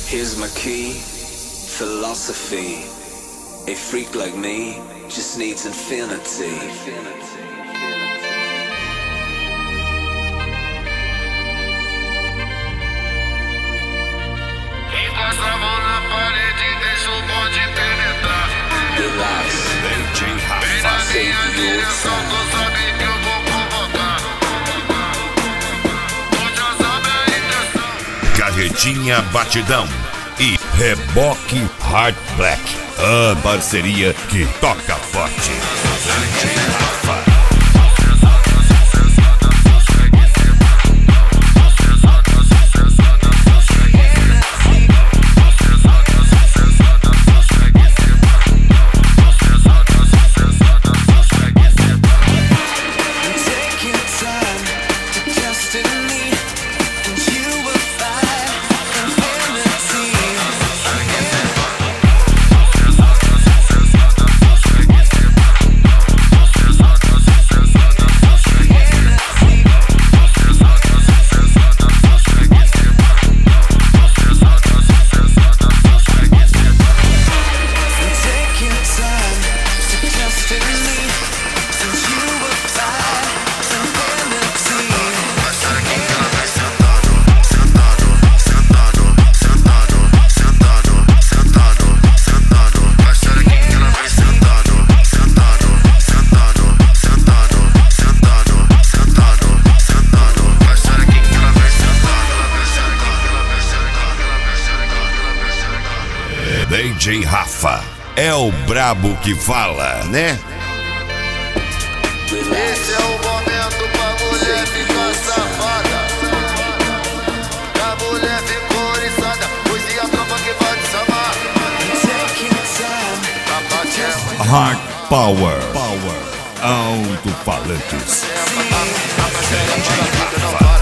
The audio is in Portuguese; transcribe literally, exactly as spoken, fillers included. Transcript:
Here's my key, philosophy. A freak like me just needs infinity. Encosta a mão na parede e deixa o bonde penetrar. Relax, D J Vem na Rafa. minha direção, tu sabe que eu vou provocar. Tu já sabe a intenção. Carretinha Batidão e Reboque Hard Black. A parceria que toca forte. D J Rafa. D J Rafa é o brabo que fala, né? Esse é o momento pra mulher ficar safada. A mulher ficou oriçada, hoje é a tropa que vai te chamar. Hard Power. Power. Alto-falantes. A parceira para a vida não vai.